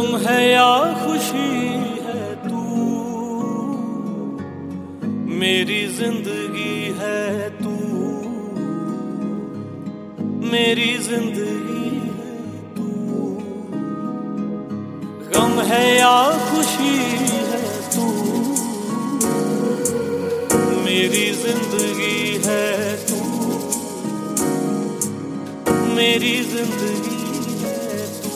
गम है या खुशी है तू, मेरी जिंदगी है तू, मेरी जिंदगी है तू। गम है या खुशी है तू, मेरी जिंदगी है तू, मेरी जिंदगी है तू।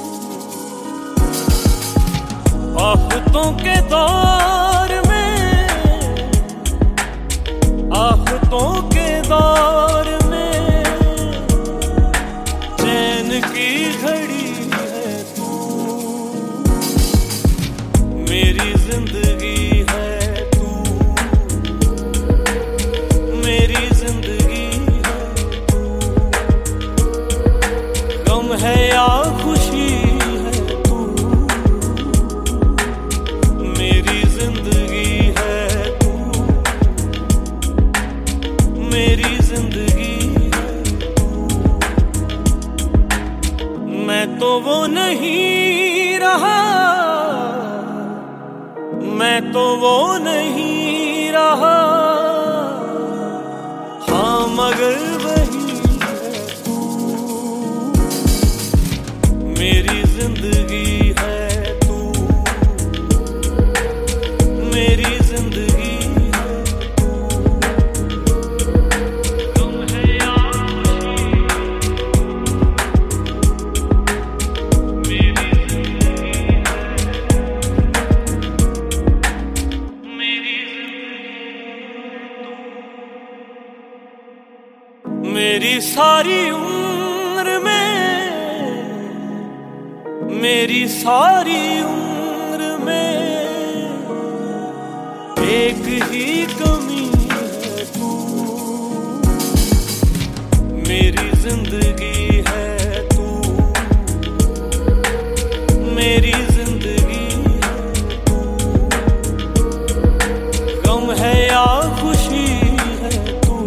आफतों के दौर में, आफतों के दौर में चैन की घड़ी है तू, मेरी जिंदगी है तू, मेरी जिंदगी है तू। गम है या खुशी है तू, मेरी जिंदगी है तू, मेरी जिंदगी है तू। मैं तो वो नहीं रहा, मैं तो वो नहीं रहा, हाँ मगर वही है तू, मेरी जिंदगी है तू, मेरी जिंदगी है तू। तुम है या मेरी जिंदगी है, मेरी जिंदगी। मेरी सारी उम्र में, मेरी सारी उम्र में एक ही कमी है तू, मेरी जिंदगी है तू, मेरी जिंदगी है तू। गम है या खुशी है तू,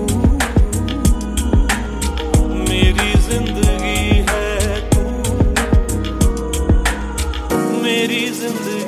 मेरी जिंदगी है तू, मेरी जिंदगी।